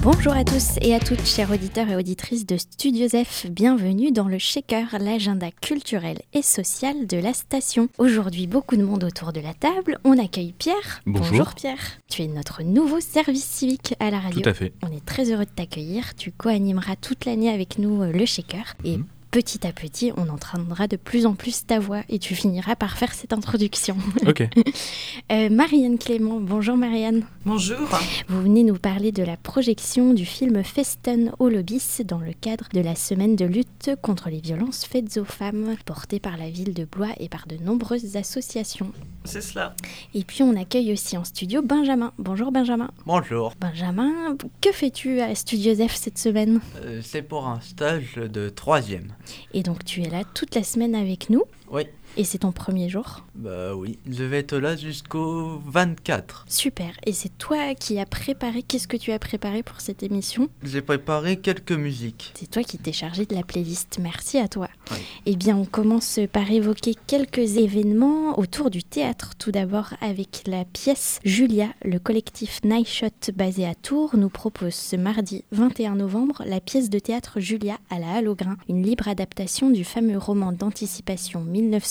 Bonjour à tous et à toutes, chers auditeurs et auditrices de Studio F. Bienvenue dans le Shaker, l'agenda culturel et social de la station. Aujourd'hui, beaucoup de monde autour de la table. On accueille Pierre. Bonjour Pierre. Tu es notre nouveau service civique à la radio. Tout à fait. On est très heureux de t'accueillir. Tu co-animeras toute l'année avec nous le Shaker. Et petit à petit, on entendra de plus en plus ta voix et tu finiras par faire cette introduction. Ok. Marianne Clément, bonjour Marianne. Bonjour. Vous venez nous parler de la projection du film Festen au Lobis dans le cadre de la semaine de lutte contre les violences faites aux femmes, portée par la ville de Blois et par de nombreuses associations. C'est cela. Et puis on accueille aussi en studio Benjamin. Bonjour Benjamin. Bonjour. Benjamin, que fais-tu à Studio F cette semaine ? C'est pour un stage de 3e. Et donc tu es là toute la semaine avec nous ? Oui. Et c'est ton premier jour ? Bah oui, je vais être là jusqu'au 24. Super. Et c'est toi qui as préparé, qu'est-ce que tu as préparé pour cette émission ? J'ai préparé quelques musiques. C'est toi qui t'es chargé de la playlist. Merci à toi. Oui. Eh bien, on commence par évoquer quelques événements autour du théâtre. Tout d'abord avec la pièce Julia. Le collectif Nightshot basé à Tours nous propose ce mardi 21 novembre la pièce de théâtre Julia à la Halle au Grain, une libre adaptation du fameux roman d'anticipation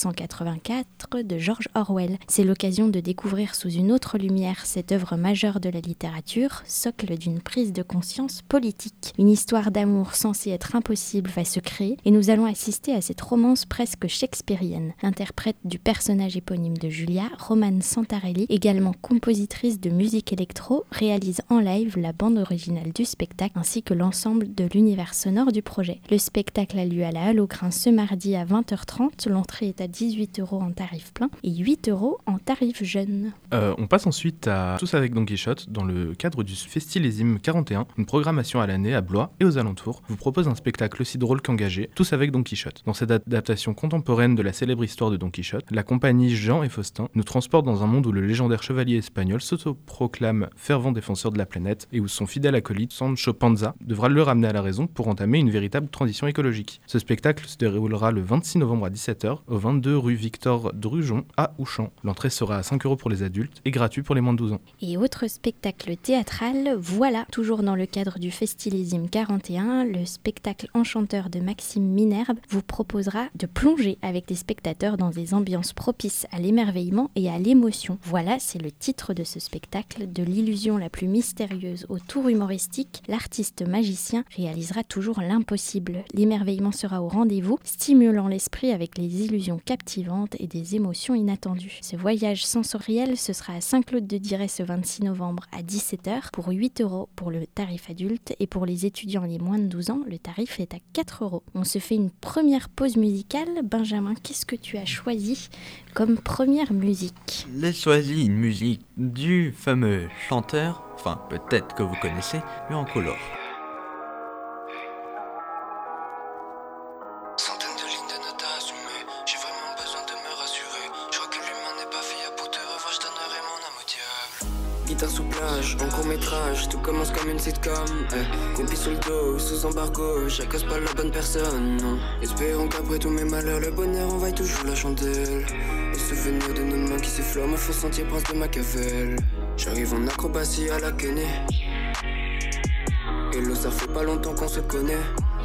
1984 de George Orwell. C'est l'occasion de découvrir sous une autre lumière cette œuvre majeure de la littérature, socle d'une prise de conscience politique. Une histoire d'amour censée être impossible va se créer et nous allons assister à cette romance presque shakespearienne. L'interprète du personnage éponyme de Julia, Romane Santarelli, également compositrice de musique électro, réalise en live la bande originale du spectacle ainsi que l'ensemble de l'univers sonore du projet. Le spectacle a lieu à la Halle au Grain ce mardi à 20h30. L'entrée est à 18 € en tarif plein et 8 € en tarif jeune. On passe ensuite à Tous avec Don Quichotte dans le cadre du Festilésime 41, une programmation à l'année à Blois et aux alentours vous propose un spectacle aussi drôle qu'engagé, Tous avec Don Quichotte. Dans cette adaptation contemporaine de la célèbre histoire de Don Quichotte, la compagnie Jean et Faustin nous transporte dans un monde où le légendaire chevalier espagnol s'autoproclame fervent défenseur de la planète et où son fidèle acolyte Sancho Panza devra le ramener à la raison pour entamer une véritable transition écologique. Ce spectacle se déroulera le 26 novembre à 17h au 22 rue Victor Drujon à Ouchamps. L'entrée sera à 5 € pour les adultes et gratuit pour les moins de 12 ans. Et autre spectacle théâtral, voilà, toujours dans le cadre du Festilésime 41, le spectacle Enchanteur de Maxime Minerve vous proposera de plonger avec les spectateurs dans des ambiances propices à l'émerveillement et à l'émotion. Voilà, c'est le titre de ce spectacle. De l'illusion la plus mystérieuse au tour humoristique, l'artiste magicien réalisera toujours l'impossible. L'émerveillement sera au rendez-vous, stimulant l'esprit avec les illusions captivantes et des émotions inattendues. Ce voyage sensoriel, ce sera à Saint-Claude-de-Diray ce 26 novembre à 17h pour 8 € pour le tarif adulte et pour les étudiants les moins de 12 ans, le tarif est à 4 €. On se fait une première pause musicale. Benjamin, qu'est-ce que tu as choisi comme première musique ? J'ai choisi une musique du fameux chanteur, enfin peut-être que vous connaissez, mais en color. Guitare sous plage, en court-métrage, tout commence comme une sitcom. Compis sur le dos, sous embargo, j'accose pas la bonne personne, non. Espérons qu'après tous mes malheurs, le bonheur envahit toujours la chandelle. Les souvenirs de nos mains qui s'effleurent me font sentir prince de Machiavel. J'arrive en acrobatie à la Kenny. Hello, ça fait pas longtemps qu'on se connaît.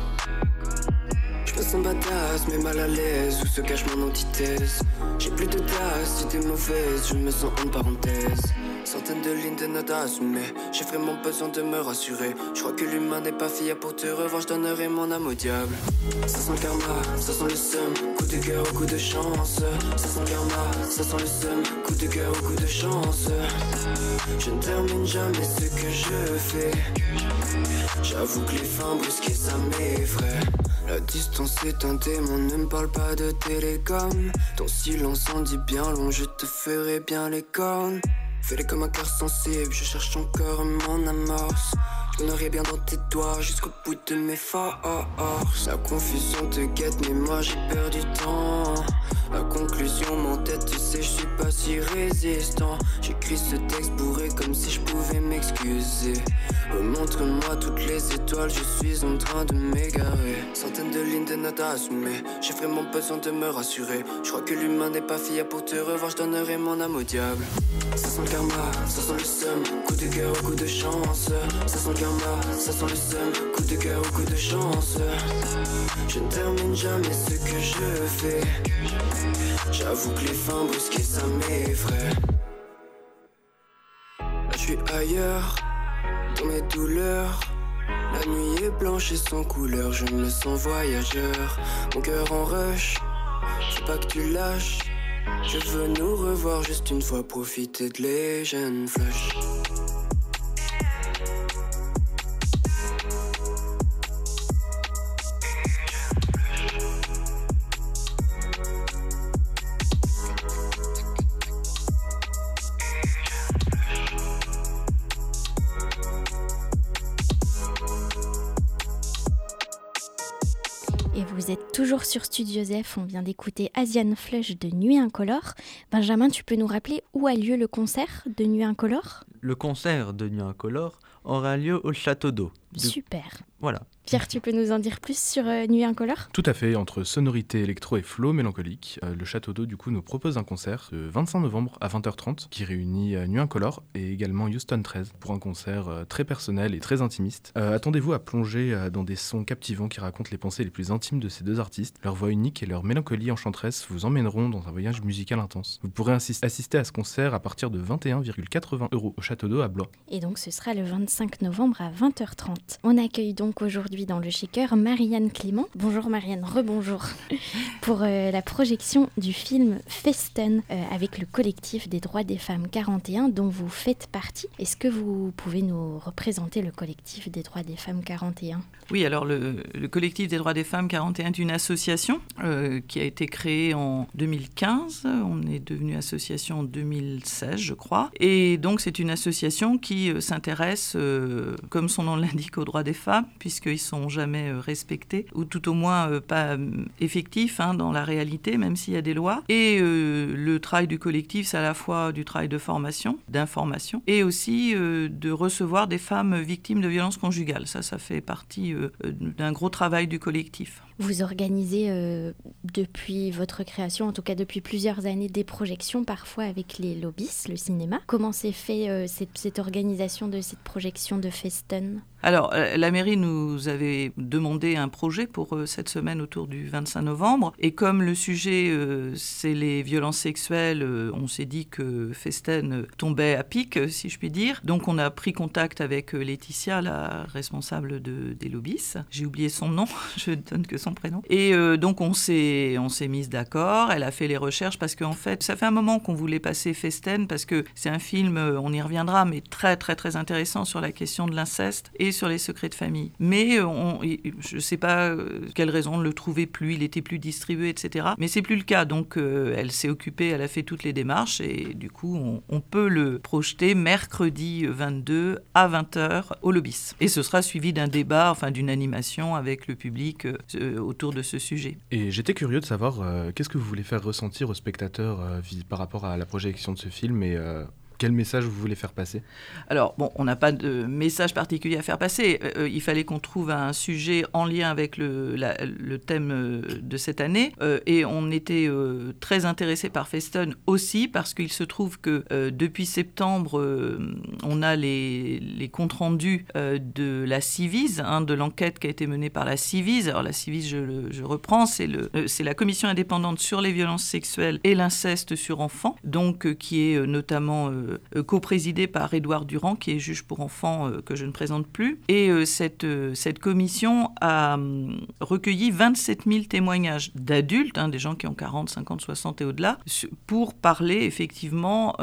Je me sens badass, mais mal à l'aise, où se cache mon antithèse. J'ai plus de tasse, si t'es mauvaise, je me sens en parenthèse. Centaines de lignes de notes à assumer, j'ai vraiment besoin de me rassurer. Je crois que l'humain n'est pas fait pour te revoir, je donnerai mon âme au diable. Ça sent le karma, ça sent le seum, coup de cœur au coup de chance. Ça sent le karma, ça sent le seum, coup de cœur au coup de chance. Je ne termine jamais ce que je fais. J'avoue que les fins brusquées ça m'effraie. La distance est un démon, ne me parle pas de télécom. Ton silence en dit bien long, je te ferai bien les cornes. Fais-les comme un cœur sensible, je cherche encore mon amorce. Je donnerai bien dans tes doigts jusqu'au bout de mes forces. La confusion te guette mais moi j'ai perdu du temps. La conclusion m'entête, tu sais je suis pas si résistant. J'écris ce texte bourré comme si je pouvais m'excuser. Remontre-moi toutes les étoiles, je suis en train de m'égarer. Centaines de lignes de notes à assumer, j'ai vraiment besoin de me rassurer. Je crois que l'humain n'est pas fait pour te revoir, je donnerai mon âme au diable. Ça sent le karma, ça sent le seum, coup de cœur au coup de chance. Ça sent le qu'un mort, ça sent le seum. Coup de cœur ou coup de chance. Je ne termine jamais ce que je fais. J'avoue que les fins brusquées ça m'effraie. Là je suis ailleurs, dans mes douleurs. La nuit est blanche et sans couleur, je me sens voyageur. Mon cœur en rush, je veux pas que tu lâches. Je veux nous revoir juste une fois, profiter de les jeunes flashs. Et vous êtes toujours sur Studio F, on vient d'écouter Asian Flush de Nuit Incolore. Benjamin, tu peux nous rappeler où a lieu le concert de Nuit Incolore ? Le concert de Nuit Incolore aura lieu au Château d'Eau. Super. Voilà. Pierre, tu peux nous en dire plus sur Nuit Incolore ? Tout à fait, entre sonorité électro et flow mélancolique, le Château d'Eau du coup nous propose un concert le 25 novembre à 20h30 qui réunit Nuit Incolore et également Houston 13 pour un concert très personnel et très intimiste. Attendez-vous à plonger dans des sons captivants qui racontent les pensées les plus intimes de ces deux artistes. Leur voix unique et leur mélancolie enchanteresse vous emmèneront dans un voyage musical intense. Vous pourrez assister à ce concert à partir de 21,80 € au Château d'Eau à Blois. Et donc ce sera le 25 novembre à 20h30. On accueille donc aujourd'hui dans le Shaker Marianne Clément. Bonjour Marianne, rebonjour. Pour la projection du film Festen avec le collectif des droits des femmes 41 dont vous faites partie. Est-ce que vous pouvez nous représenter le collectif des droits des femmes 41 ? Oui, alors le collectif des droits des femmes 41 est une association qui a été créée en 2015. On est devenu association en 2016, je crois. Et donc c'est une association qui s'intéresse, comme son nom l'indique, aux droits des femmes, puisqu'ils ne sont jamais respectés, ou tout au moins pas effectifs dans la réalité, même s'il y a des lois. Et le travail du collectif, c'est à la fois du travail de formation, d'information, et aussi de recevoir des femmes victimes de violences conjugales. Ça fait partie d'un gros travail du collectif. Vous organisez depuis votre création, en tout cas depuis plusieurs années, des projections, parfois avec les Lobbies, le cinéma. Comment s'est fait cette organisation de cette projection de Festen ? Alors, la mairie nous avait demandé un projet pour cette semaine autour du 25 novembre. Et comme le sujet, c'est les violences sexuelles, on s'est dit que Festen tombait à pic, si je puis dire. Donc, on a pris contact avec Laetitia, la responsable des Lobbies. J'ai oublié son nom, je ne donne que son prénom. Et donc, on s'est mis d'accord. Elle a fait les recherches parce qu'en fait, ça fait un moment qu'on voulait passer Festen parce que c'est un film, on y reviendra, mais très, très, très intéressant sur la question de l'inceste et sur les secrets de famille. Mais je ne sais pas quelle raison, on ne le trouvait plus, il était plus distribué, etc. Mais c'est plus le cas. Donc, elle s'est occupée, elle a fait toutes les démarches et du coup, on peut le projeter mercredi 22 à 20h au Lobbies. Et ce sera suivi d'un débat, enfin d'une animation avec le public autour de ce sujet. Et j'étais curieux de savoir qu'est-ce que vous voulez faire ressentir aux spectateurs par rapport à la projection de ce film et quel message vous voulez faire passer ? Alors, bon, on n'a pas de message particulier à faire passer. Il fallait qu'on trouve un sujet en lien avec le thème de cette année. Et on était très intéressés par Festen aussi, parce qu'il se trouve que depuis septembre, on a les comptes rendus de la Ciivise, de l'enquête qui a été menée par la Ciivise. Alors, la Ciivise, je reprends, c'est la commission indépendante sur les violences sexuelles et l'inceste sur enfants, donc qui est notamment coprésidée par Édouard Durand, qui est juge pour enfants, que je ne présente plus. Et cette commission a recueilli 27 000 témoignages d'adultes, des gens qui ont 40, 50, 60 et au-delà, pour parler effectivement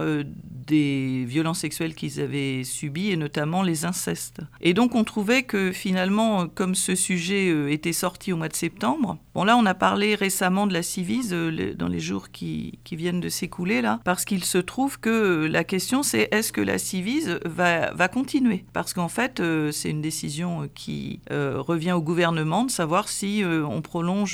des violences sexuelles qu'ils avaient subies, et notamment les incestes. Et donc on trouvait que finalement, comme ce sujet était sorti au mois de septembre, bon là on a parlé récemment de la Ciivise dans les jours qui viennent de s'écouler, là, parce qu'il se trouve que la question c'est est-ce que la Ciivise va continuer ? Parce qu'en fait, c'est une décision qui revient au gouvernement de savoir si on prolonge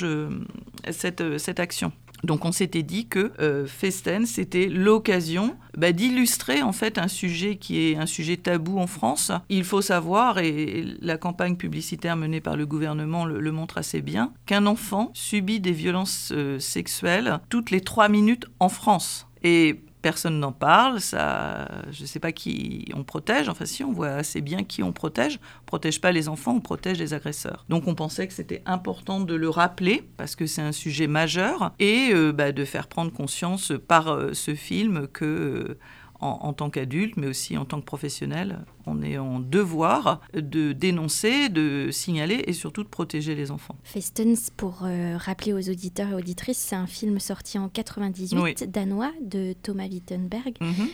cette action. Donc on s'était dit que Festen, c'était l'occasion d'illustrer en fait un sujet qui est un sujet tabou en France. Il faut savoir, et la campagne publicitaire menée par le gouvernement le montre assez bien, qu'un enfant subit des violences sexuelles toutes les 3 minutes en France. Et personne n'en parle, ça, je ne sais pas qui on protège, enfin si, on voit assez bien qui on protège. On ne protège pas les enfants, on protège les agresseurs. Donc on pensait que c'était important de le rappeler, parce que c'est un sujet majeur, et de faire prendre conscience par ce film que... En tant qu'adulte, mais aussi en tant que professionnel, on est en devoir de dénoncer, de signaler et surtout de protéger les enfants. Festens, pour rappeler aux auditeurs et auditrices, c'est un film sorti en 98, danois, de Thomas Vinterberg,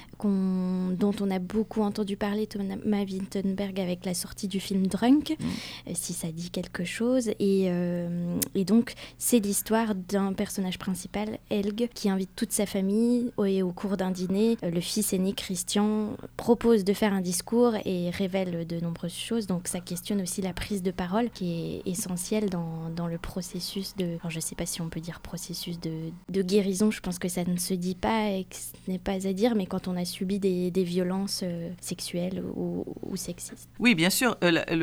dont on a beaucoup entendu parler, Thomas Vinterberg, avec la sortie du film Drunk, si ça dit quelque chose. Et donc, c'est l'histoire d'un personnage principal, Helge, qui invite toute sa famille et au cours d'un dîner, le fils aîné, Christian, propose de faire un discours et révèle de nombreuses choses. Donc ça questionne aussi la prise de parole qui est essentielle dans le processus de... Alors, je ne sais pas si on peut dire processus de guérison, je pense que ça ne se dit pas et que ce n'est pas à dire, mais quand on a subi des violences sexuelles ou sexistes. Oui, bien sûr,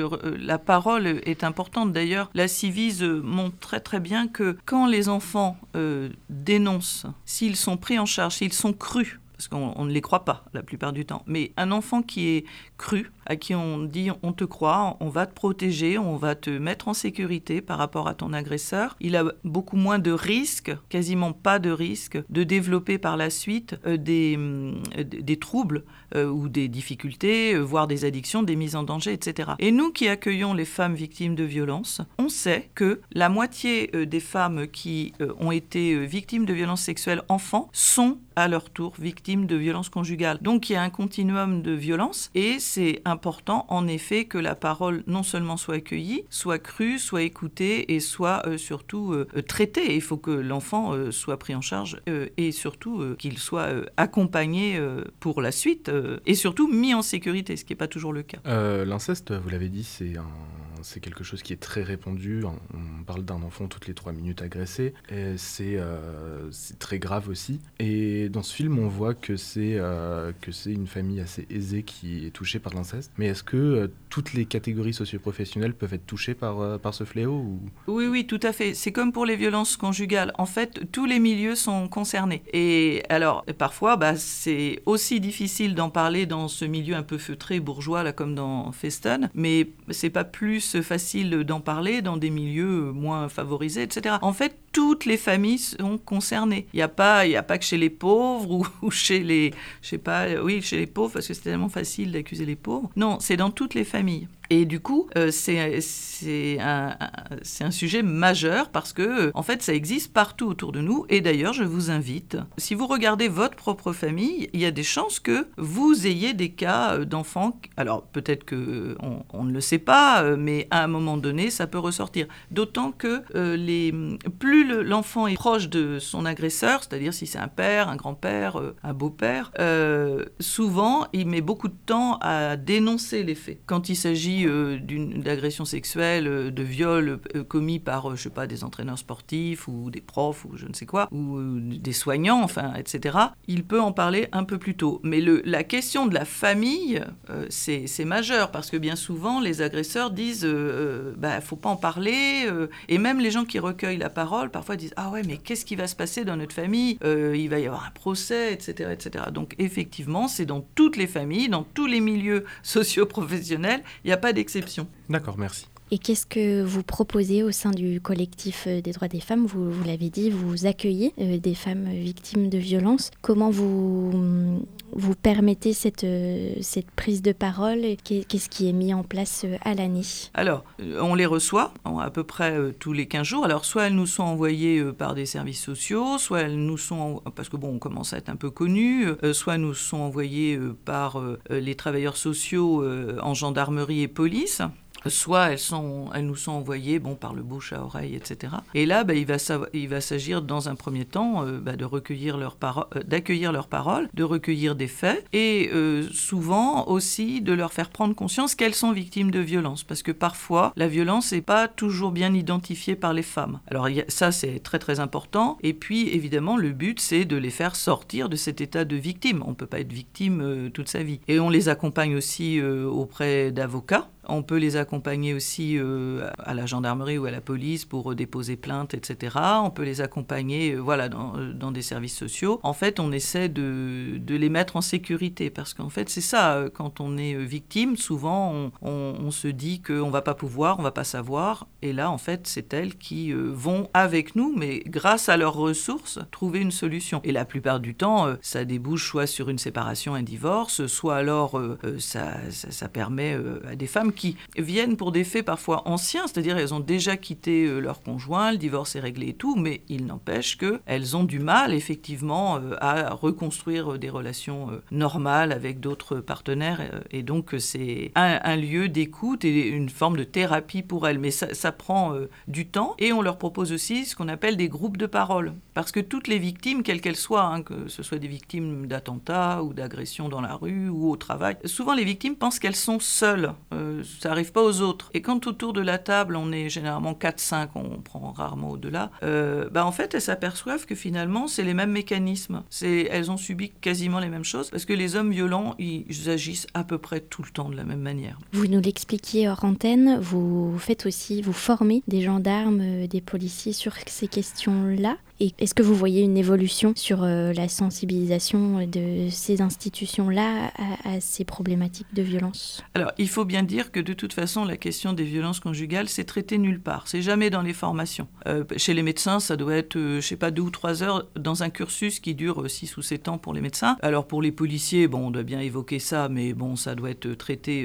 la parole est importante. D'ailleurs, la Civise montre très très bien que quand les enfants dénoncent, s'ils sont pris en charge, s'ils sont crus, parce qu'on ne les croit pas la plupart du temps. Mais un enfant qui est cru, à qui on dit on te croit, on va te protéger, on va te mettre en sécurité par rapport à ton agresseur, il a beaucoup moins de risques, quasiment pas de risques, de développer par la suite des troubles ou des difficultés, voire des addictions, des mises en danger, etc. Et nous qui accueillons les femmes victimes de violences, on sait que la moitié des femmes qui ont été victimes de violences sexuelles enfants sont à leur tour victimes de violences conjugales. Donc il y a un continuum de violence et c'est important en effet que la parole non seulement soit accueillie, soit crue, soit écoutée et soit surtout traitée. Il faut que l'enfant soit pris en charge et surtout qu'il soit accompagné pour la suite et surtout mis en sécurité, ce qui n'est pas toujours le cas. L'inceste, vous l'avez dit, c'est quelque chose qui est très répandu. On parle d'un enfant toutes les 3 minutes agressé. Et c'est très grave aussi. Et dans ce film, on voit que c'est une famille assez aisée qui est touchée par l'inceste. Mais est-ce que toutes les catégories socioprofessionnelles peuvent être touchées par ce fléau ou... Oui, tout à fait. C'est comme pour les violences conjugales. En fait, tous les milieux sont concernés. Et alors, parfois, c'est aussi difficile d'en parler dans ce milieu un peu feutré, bourgeois, là, comme dans Festen. Mais c'est pas plus facile d'en parler dans des milieux moins favorisés, etc. En fait, toutes les familles sont concernées. Il n'y a pas que chez les pauvres ou chez les... chez les pauvres, parce que c'est tellement facile d'accuser les pauvres. Non, c'est dans toutes les familles. Et du coup, c'est un sujet majeur parce que, en fait, ça existe partout autour de nous. Et d'ailleurs, je vous invite, si vous regardez votre propre famille, il y a des chances que vous ayez des cas d'enfants. Alors, peut-être qu'on ne le sait pas, mais à un moment donné, ça peut ressortir. D'autant que plus l'enfant est proche de son agresseur, c'est-à-dire si c'est un père, un grand-père, un beau-père, souvent, il met beaucoup de temps à dénoncer les faits. Quand il s'agit d'agression sexuelle, de viol commis par, des entraîneurs sportifs ou des profs ou je ne sais quoi, ou des soignants, etc., il peut en parler un peu plus tôt. Mais la question de la famille, c'est majeur parce que bien souvent, les agresseurs disent faut pas en parler. Et même les gens qui recueillent la parole, parfois disent « Ah ouais, mais qu'est-ce qui va se passer dans notre famille ? Il va y avoir un procès, etc. etc. » Donc effectivement, c'est dans toutes les familles, dans tous les milieux socio-professionnels, il n'y a pas d'exception. D'accord, merci. Et qu'est-ce que vous proposez au sein du collectif des droits des femmes ? Vous l'avez dit, vous accueillez des femmes victimes de violences. Comment vous permettez cette prise de parole ? Qu'est-ce qui est mis en place à l'année ? Alors, on les reçoit à peu près tous les 15 jours. Alors, soit elles nous sont envoyées par des services sociaux, soit elles nous sont, parce que on commence à être un peu connus, soit elles nous sont envoyées par les travailleurs sociaux en gendarmerie et police. Soit elles nous sont envoyées par le bouche à oreille, etc. Et là, il va s'agir dans un premier temps de recueillir d'accueillir leurs paroles, de recueillir des faits et souvent aussi de leur faire prendre conscience qu'elles sont victimes de violences. Parce que parfois, la violence n'est pas toujours bien identifiée par les femmes. Alors ça, c'est très très important. Et puis, évidemment, le but, c'est de les faire sortir de cet état de victime. On ne peut pas être victime toute sa vie. Et on les accompagne aussi auprès d'avocats. On peut les accompagner aussi à la gendarmerie ou à la police pour déposer plainte, etc. On peut les accompagner dans des services sociaux. En fait, on essaie de les mettre en sécurité parce qu'en fait, c'est ça. Quand on est victime, souvent, on se dit qu'on ne va pas pouvoir, on ne va pas savoir. Et là, en fait, c'est elles qui vont avec nous, mais grâce à leurs ressources, trouver une solution. Et la plupart du temps, ça débouche soit sur une séparation, un divorce, soit alors ça permet à des femmes qui viennent pour des faits parfois anciens, c'est-à-dire elles ont déjà quitté leur conjoint, le divorce est réglé et tout, mais il n'empêche qu'elles ont du mal effectivement à reconstruire des relations normales avec d'autres partenaires. Et donc c'est un lieu d'écoute et une forme de thérapie pour elles. Mais ça prend du temps et on leur propose aussi ce qu'on appelle des groupes de parole. Parce que toutes les victimes, quelles qu'elles soient, que ce soit des victimes d'attentats ou d'agressions dans la rue ou au travail, souvent les victimes pensent qu'elles sont seules. Ça n'arrive pas aux autres. Et quand autour de la table, on est généralement 4-5, on prend rarement au-delà, en fait, elles s'aperçoivent que finalement, c'est les mêmes mécanismes. Elles ont subi quasiment les mêmes choses parce que les hommes violents, ils agissent à peu près tout le temps de la même manière. Vous nous l'expliquiez hors antenne, vous formez des gendarmes, des policiers sur ces questions-là. Et est-ce que vous voyez une évolution sur la sensibilisation de ces institutions-là à ces problématiques de violence ? Alors, il faut bien dire que de toute façon, la question des violences conjugales, c'est traité nulle part. C'est jamais dans les formations. Chez les médecins, ça doit être, 2 ou 3 heures dans un cursus qui dure 6 ou 7 ans pour les médecins. Alors, pour les policiers, on doit bien évoquer ça, mais ça doit être traité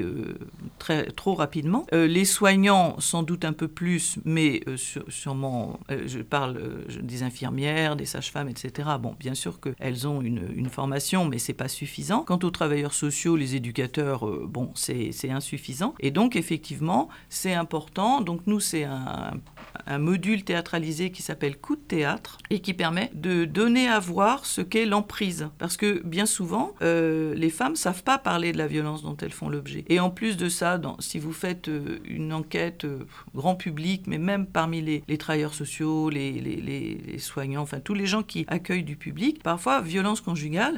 trop rapidement. Les soignants, sans doute un peu plus, mais sûrement, je parle des infirmières, des sages-femmes, etc. Bien sûr qu'elles ont une formation, mais c'est pas suffisant. Quant aux travailleurs sociaux, les éducateurs, c'est insuffisant. Et donc, effectivement, c'est important. Donc, nous, c'est un module théâtralisé qui s'appelle Coup de théâtre et qui permet de donner à voir ce qu'est l'emprise. Parce que, bien souvent, les femmes savent pas parler de la violence dont elles font l'objet. Et en plus de ça, si vous faites une enquête grand public, mais même parmi les travailleurs sociaux, les soignants, enfin tous les gens qui accueillent du public, parfois violence conjugale,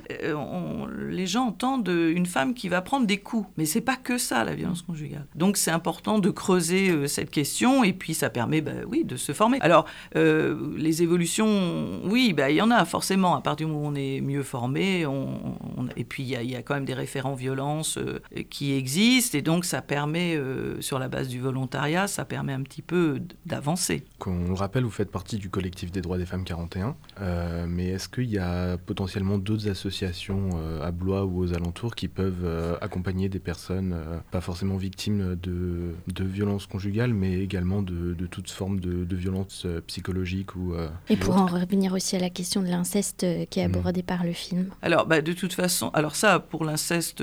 les gens entendent une femme qui va prendre des coups, mais c'est pas que ça la violence conjugale. Donc c'est important de creuser cette question et puis ça permet de se former. Alors les évolutions, oui, il y en a forcément à partir du moment où on est mieux formé, et puis il y a quand même des référents violences qui existent et donc ça permet sur la base du volontariat, ça permet un petit peu d'avancer. On le rappelle, vous faites partie du collectif des droits des femmes 41, mais est-ce qu'il y a potentiellement d'autres associations à Blois ou aux alentours qui peuvent accompagner des personnes pas forcément victimes de violences conjugales, mais également de toute forme de violence psychologique et pour en revenir aussi à la question de l'inceste qui est abordée par le film. Alors, de toute façon, ça, pour l'inceste,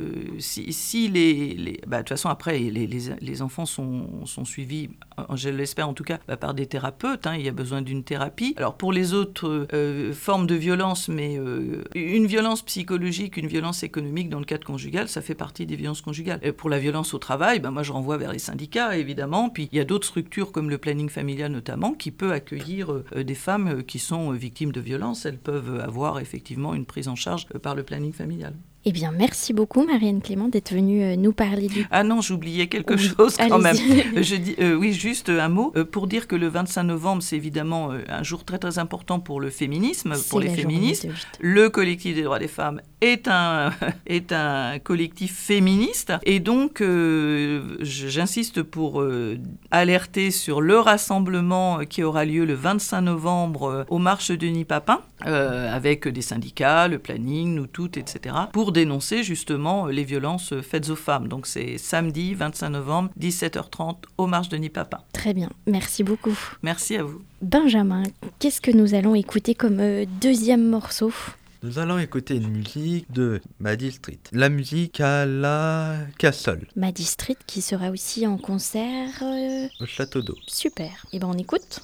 si de toute façon, après, les enfants sont suivis, je l'espère en tout cas, par des thérapeutes, il y a besoin d'une thérapie. Alors, pour les autres formes de violence, mais une violence psychologique, une violence économique dans le cadre conjugal, ça fait partie des violences conjugales. Et pour la violence au travail, moi je renvoie vers les syndicats, évidemment. Puis il y a d'autres structures comme le planning familial notamment, qui peut accueillir des femmes qui sont victimes de violences. Elles peuvent avoir effectivement une prise en charge par le planning familial. Eh bien, merci beaucoup, Marianne Clément, d'être venue nous parler du... Ah non, j'oubliais quelque chose quand même. Je dis, oui, juste un mot, pour dire que le 25 novembre, c'est évidemment un jour très très important pour le féminisme, pour les féministes. Le collectif des droits des femmes est un collectif féministe. Et donc, j'insiste pour alerter sur le rassemblement qui aura lieu le 25 novembre aux Marches Denis Papin, avec des syndicats, le planning, nous toutes, etc., pour dénoncer justement les violences faites aux femmes. Donc c'est samedi 25 novembre, 17h30, aux Marches Denis Papin. Très bien, merci beaucoup. Merci à vous. Benjamin, qu'est-ce que nous allons écouter comme deuxième morceau ? Nous allons écouter une musique de Maddie Street, la musique à la Cassol. Maddie Street qui sera aussi en concert au Château d'Eau. Super, et on écoute.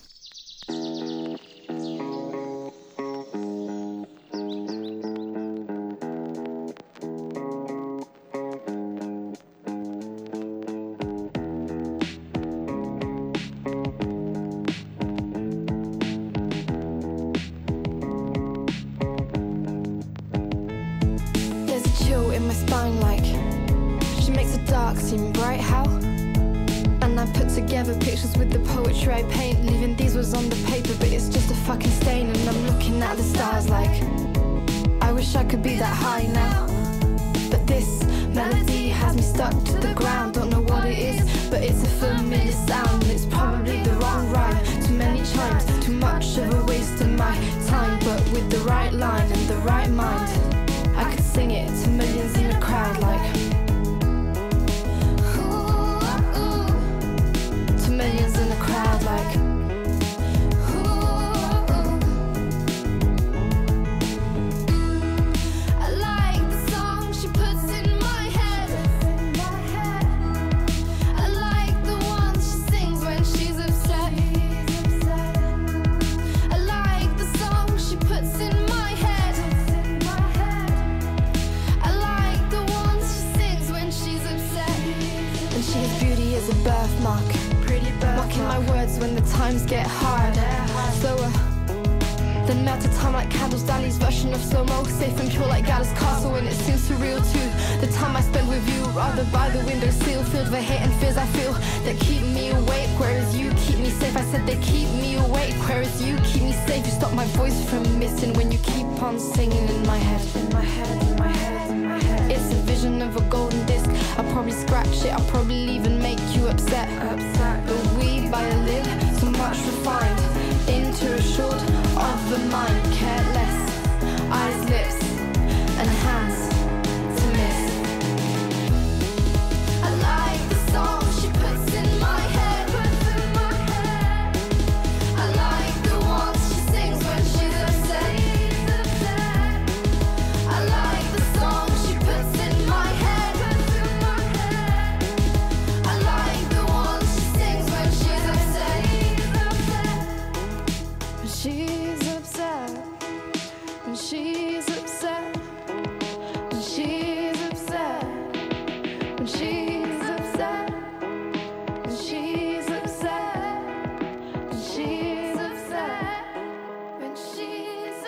In my spine, like she makes the dark seem bright. How I put together pictures with the poetry I paint, leaving these words on the paper, but it's just a fucking stain. And I'm looking at the stars like, I wish I could be that high now. But this melody has me stuck to the ground. Don't know what it is, but it's a familiar sound. It's probably the wrong rhyme. Too many chimes, too much of a waste of my time. But with the right line and the right mind, I could sing it to millions in a crowd like, to millions in a crowd like, I like the song she puts in my head. I like the one she sings when she's upset. I like the song she puts in my head. I like the ones she sings when she's upset. And she has beauty as a birthmark, mocking my words when the times get hard. Slower than melted time like candles, Dali's version of slow-mo. Safe and pure like Gallus Castle, and it seems surreal too. The time I spend with you, rather by the window sill, filled with hate and fears I feel that keep me awake, whereas you keep me safe. I said they keep me awake, whereas you keep me safe. You stop my voice from missing when you keep on singing in my head. In my head, in my head, in my head. It's a vision of a golden disc. I'll probably scratch it, I'll probably even make you upset. But we by a lid, so much refined into a short of the mind. Careless, eyes, lips, and hands to miss. I like the song she puts in my head. I like the ones she sings when she's upset. I like the song she puts in my head. I like the ones she sings when she's upset. When she's upset. When she's upset. When she's upset. When she's upset. When she's upset. When she's upset. When she's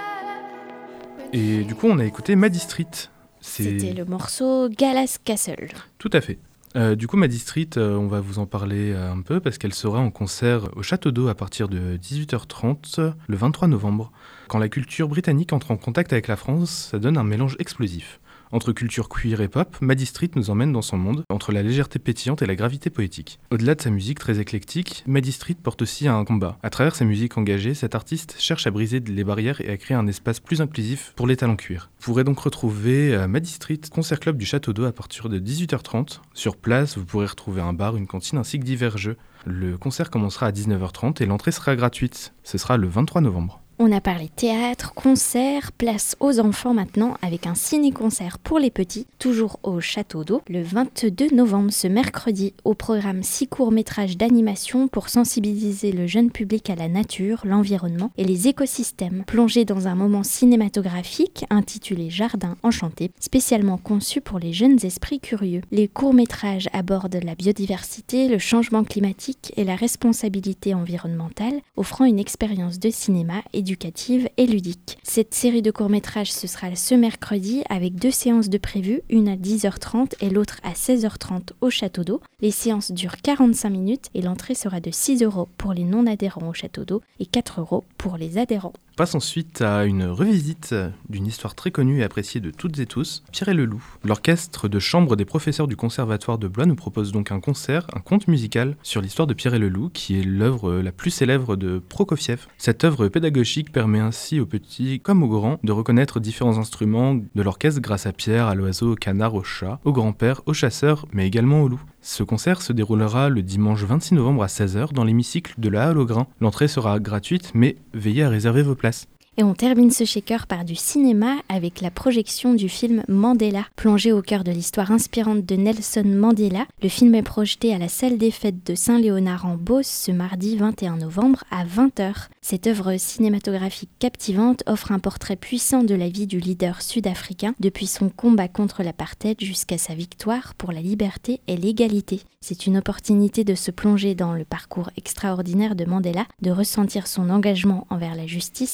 upset. Et du coup, on a écouté Maddie Street. C'était le morceau Galas Castle. Tout à fait. Du coup, Maddie Street, on va vous en parler un peu parce qu'elle sera en concert au Château d'Eau à partir de 18h30 le 23 novembre. Quand la culture britannique entre en contact avec la France, ça donne un mélange explosif. Entre culture queer et pop, Maddie Street nous emmène dans son monde, entre la légèreté pétillante et la gravité poétique. Au-delà de sa musique très éclectique, Maddie Street porte aussi un combat. À travers sa musique engagée, cet artiste cherche à briser les barrières et à créer un espace plus inclusif pour les talents queer. Vous pourrez donc retrouver Maddie Street, concert club du Château d'Eau à partir de 18h30. Sur place, vous pourrez retrouver un bar, une cantine ainsi que divers jeux. Le concert commencera à 19h30 et l'entrée sera gratuite. Ce sera le 23 novembre. On a parlé théâtre, concert, place aux enfants maintenant avec un ciné-concert pour les petits, toujours au Château d'Eau, le 22 novembre, ce mercredi, au programme 6 courts-métrages d'animation pour sensibiliser le jeune public à la nature, l'environnement et les écosystèmes, plongés dans un moment cinématographique intitulé Jardin enchanté, spécialement conçu pour les jeunes esprits curieux. Les courts-métrages abordent la biodiversité, le changement climatique et la responsabilité environnementale, offrant une expérience de cinéma éducative et ludique. Cette série de courts-métrages, ce sera ce mercredi avec 2 séances de prévues, une à 10h30 et l'autre à 16h30 au Château d'Eau. Les séances durent 45 minutes et l'entrée sera de 6 € pour les non-adhérents au Château d'Eau et 4 € pour les adhérents. On passe ensuite à une revisite d'une histoire très connue et appréciée de toutes et tous, Pierre et le Loup. L'orchestre de chambre des professeurs du Conservatoire de Blois nous propose donc un concert, un conte musical sur l'histoire de Pierre et le Loup, qui est l'œuvre la plus célèbre de Prokofiev. Cette œuvre pédagogique permet ainsi aux petits comme aux grands de reconnaître différents instruments de l'orchestre grâce à Pierre, à l'oiseau, au canard, au chat, au grand-père, au chasseur, mais également au loup. Ce concert se déroulera le dimanche 26 novembre à 16h dans l'hémicycle de la Halle aux Grains. L'entrée sera gratuite, mais veillez à réserver vos places. Et on termine ce shaker par du cinéma avec la projection du film Mandela. Plongé au cœur de l'histoire inspirante de Nelson Mandela, le film est projeté à la salle des fêtes de Saint-Léonard-en-Beauce ce mardi 21 novembre à 20h. Cette œuvre cinématographique captivante offre un portrait puissant de la vie du leader sud-africain depuis son combat contre l'apartheid jusqu'à sa victoire pour la liberté et l'égalité. C'est une opportunité de se plonger dans le parcours extraordinaire de Mandela, de ressentir son engagement envers la justice et de comprendre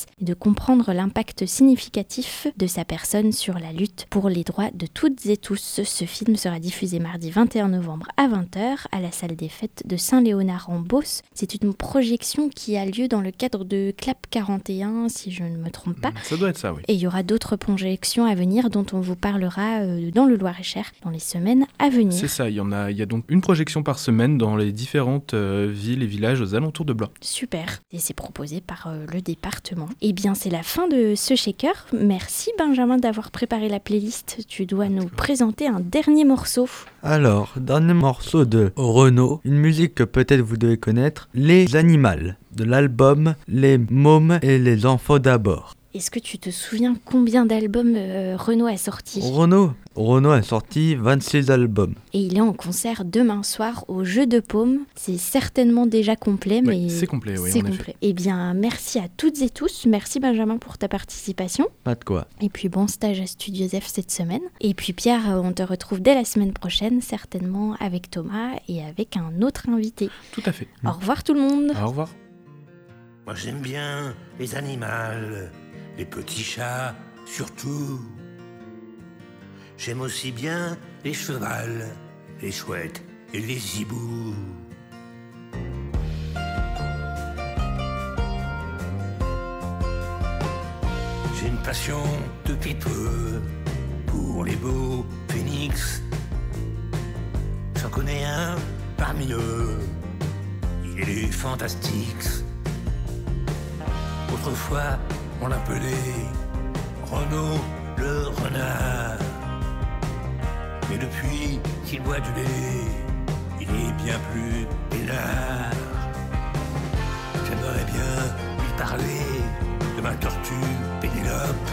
comprendre l'impact significatif de sa personne sur la lutte pour les droits de toutes et tous. Ce film sera diffusé mardi 21 novembre à 20h à la salle des fêtes de Saint-Léonard en Beauce. C'est une projection qui a lieu dans le cadre de Clap 41, si je ne me trompe pas. Ça doit être ça, oui. Et il y aura d'autres projections à venir dont on vous parlera dans le Loir-et-Cher dans les semaines à venir. C'est ça, il y a donc une projection par semaine dans les différentes villes et villages aux alentours de Blois. Super, et c'est proposé par le département. Eh bien, c'est la fin de ce shaker. Merci Benjamin d'avoir préparé la playlist. Tu dois nous présenter un dernier morceau. Alors, dernier morceau de Renaud, une musique que peut-être vous devez connaître, Les Animals, de l'album Les Mômes et les Enfants d'abord. Est-ce que tu te souviens combien d'albums Renaud a sorti ? Renaud a sorti 26 albums. Et il est en concert demain soir au Jeu de Paume. C'est certainement déjà complet, mais c'est complet, oui, c'est en complet. Eh bien, merci à toutes et tous. Merci Benjamin pour ta participation. Pas de quoi. Et puis bon stage à Studio F cette semaine. Et puis Pierre, on te retrouve dès la semaine prochaine, certainement avec Thomas et avec un autre invité. Tout à fait. Au revoir tout le monde. Au revoir. Moi j'aime bien les animaux, les petits chats surtout. J'aime aussi bien les chevals, les chouettes et les hiboux. J'ai une passion depuis peu pour les beaux phénix. J'en connais un parmi eux, il est fantastique. Autrefois on l'appelait Renaud le renard. Mais depuis qu'il boit du lait, il est bien plus peinard. J'aimerais bien lui parler de ma tortue Pénélope,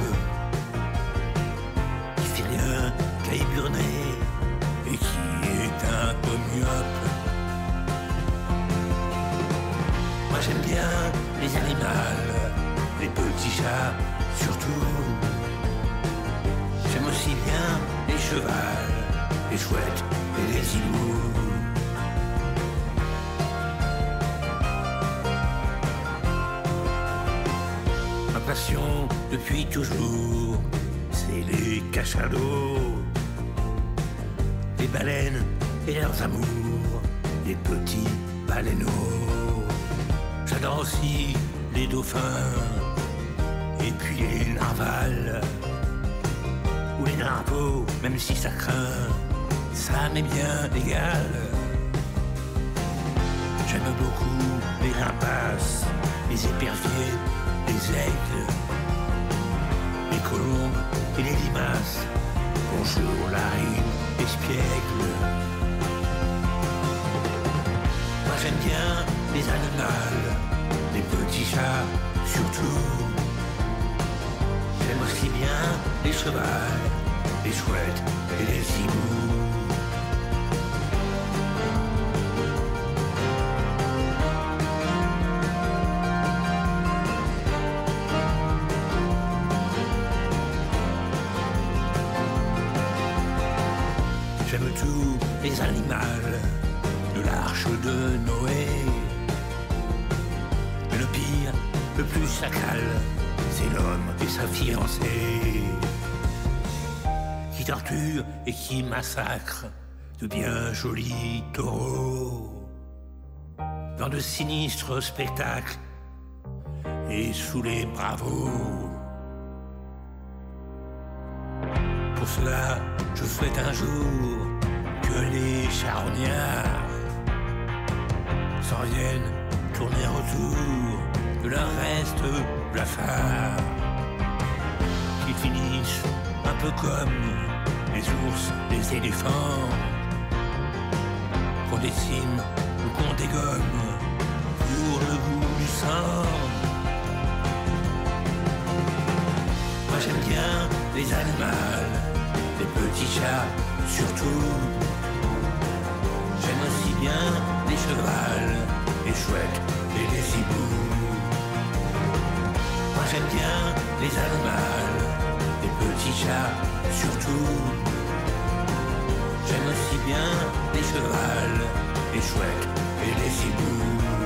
qui fait rien qu'à éburner et qui est un peu myope. Moi j'aime bien les animaux, les petits chats surtout. J'aime aussi bien les chevals, les chouettes et les hiboux. Ma passion depuis toujours, c'est les cachalots, les baleines et leurs amours, les petits baleineaux. J'adore aussi les dauphins et puis les narvals ou les narvaux, même si ça craint, ça m'est bien égal. J'aime beaucoup les rapaces, les éperviers, les aigles, les colombes et les limaces. Bonjour la rime, espiègle. Moi j'aime bien les animaux, les petits chats surtout. J'aime aussi bien les chevals, les chouettes et les hiboux. J'aime tous les animaux de l'arche de Noé. Mais le pire, le plus chacal, c'est l'homme et sa fiancée, qui torture et qui massacre de bien jolis taureaux dans de sinistres spectacles et sous les bravos. Pour cela, je souhaite un jour que les charognards s'en viennent tourner autour de leur reste blafard, qu'ils finissent un peu comme les ours, les éléphants, qu'on décime ou qu'on dégomme pour le goût du sang. Moi j'aime bien les animaux, les petits chats surtout. J'aime aussi bien les chevals, les chouettes et les hiboux. Moi j'aime bien les animaux, les petits chats surtout. J'aime aussi bien les chevals, les chouettes et les hiboux.